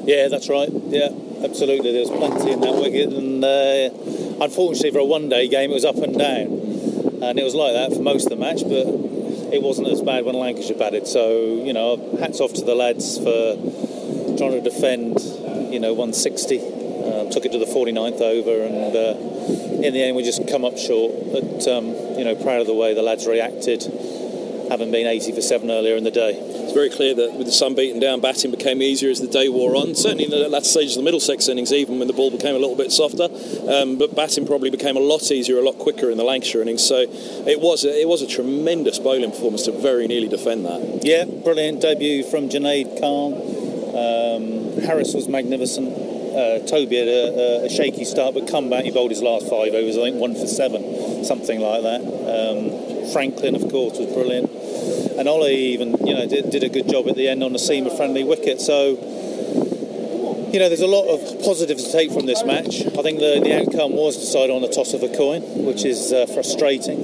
Yeah, that's right. Yeah, absolutely. There was plenty in that wicket, and unfortunately for a one-day game, it was up and down, and it was like that for most of the match. But it wasn't as bad when Lancashire batted. So hats off to the lads for trying to defend. 160. Took it to the 49th over, and in the end we just come up short. But proud of the way the lads reacted, having been 80 for 7 earlier in the day. It's very clear that with the sun beaten down, batting became easier as the day wore on. Certainly in the latter stages of the Middlesex innings, even when the ball became a little bit softer, but batting probably became a lot easier, a lot quicker in the Lancashire innings. So it was a tremendous bowling performance to very nearly defend that. Yeah, brilliant debut from Junaid Khan. Harris was magnificent. Toby had a shaky start, but come back. He bowled his last 5 overs, I think 1 for 7, something like that. Franklin, of course, was brilliant, and Ollie even did a good job at the end on a seamer-friendly wicket. So there's a lot of positives to take from this match. I think the outcome was decided on the toss of a coin, which is frustrating.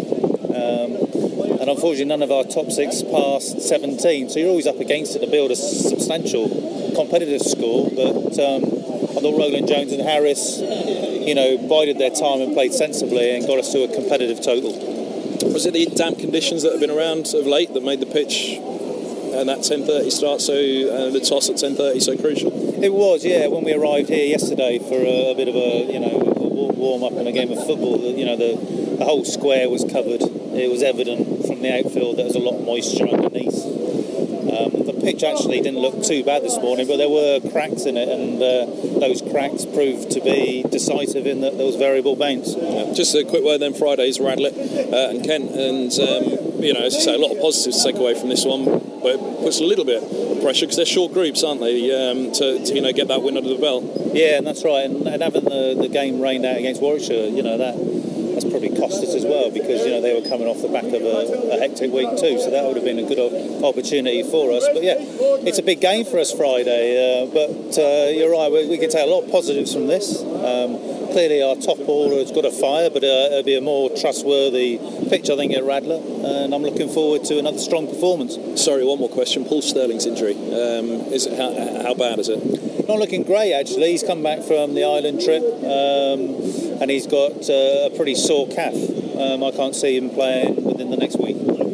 And unfortunately, none of our top 6 passed 17, so you're always up against it to build a substantial competitive score. But I thought Roland Jones and Harris, bided their time and played sensibly and got us to a competitive total. Was it the damp conditions that have been around of late that made the pitch and that 10:30 start the toss at 10:30 so crucial? It was, yeah. When we arrived here yesterday for a bit of a warm up and a game of football, the whole square was covered. It was evident from the outfield that there's a lot of moisture underneath. The pitch actually didn't look too bad this morning, but there were cracks in it, and those cracks proved to be decisive in that there was variable bounce. Yeah. Just a quick word then, Friday's Radlett and Kent, and as you say, a lot of positives to take away from this one, but it puts a little bit of pressure because they're short groups, aren't they, to get that win under the belt. Yeah, and that's right, and having the game rained out against Warwickshire, that's probably cost us as well, because they were coming off the back of a hectic week too, so that would have been a good opportunity for us. But yeah, it's a big game for us Friday, but you're right, we can take a lot of positives from this. Clearly our top bowler has got a fire, but it'll be a more trustworthy pitch, I think, at Radler, and I'm looking forward to another strong performance. Sorry, one more question. Paul Sterling's injury, how bad is it? Not looking great, actually. He's come back from the island trip, and he's got a pretty sore calf. I can't see him playing within the next week.